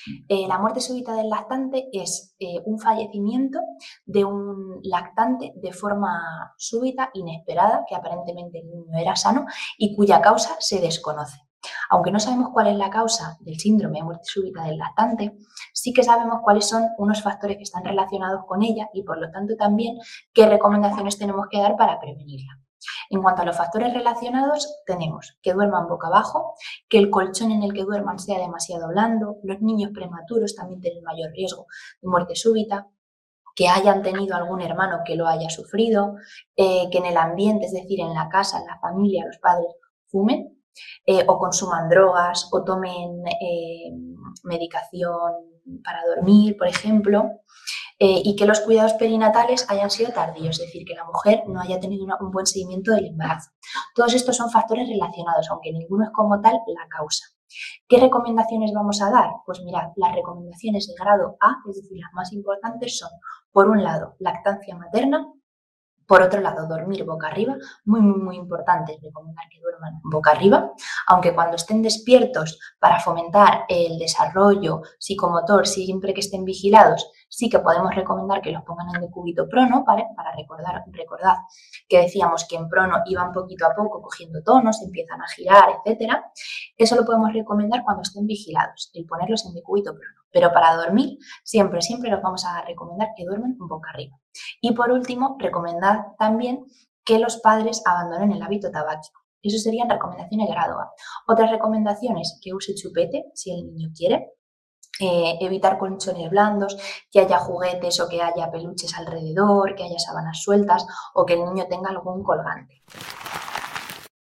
La muerte súbita del lactante es un fallecimiento de un lactante de forma súbita, inesperada, que aparentemente el niño era sano y cuya causa se desconoce. Aunque no sabemos cuál es la causa del síndrome de muerte súbita del lactante, sí que sabemos cuáles son unos factores que están relacionados con ella y por lo tanto también qué recomendaciones tenemos que dar para prevenirla. En cuanto a los factores relacionados, tenemos que duerman boca abajo, que el colchón en el que duerman sea demasiado blando, los niños prematuros también tienen mayor riesgo de muerte súbita, que hayan tenido algún hermano que lo haya sufrido, que en el ambiente, es decir, en la casa, en la familia, los padres fumen o consuman drogas o tomen medicación para dormir, por ejemplo, y que los cuidados perinatales hayan sido tardíos, es decir, que la mujer no haya tenido un buen seguimiento del embarazo. Todos estos son factores relacionados, aunque ninguno es como tal la causa. ¿Qué recomendaciones vamos a dar? Pues mirad, las recomendaciones de grado A, es decir, las más importantes son, por un lado, lactancia materna, por otro lado, dormir boca arriba, muy importante, es recomendar que duerman boca arriba, aunque cuando estén despiertos para fomentar el desarrollo psicomotor, siempre que estén vigilados, sí que podemos recomendar que los pongan en decúbito prono, ¿vale? Para recordad que decíamos que en prono iban poquito a poco cogiendo tonos, empiezan a girar, etcétera. Eso lo podemos recomendar cuando estén vigilados, el ponerlos en decúbito prono. Pero para dormir, siempre los vamos a recomendar que duerman boca arriba. Y por último, recomendad también que los padres abandonen el hábito tabáquico. Eso serían recomendaciones grado A. Otras recomendaciones, que use chupete si el niño quiere, evitar colchones blandos, que haya juguetes o que haya peluches alrededor, que haya sábanas sueltas o que el niño tenga algún colgante.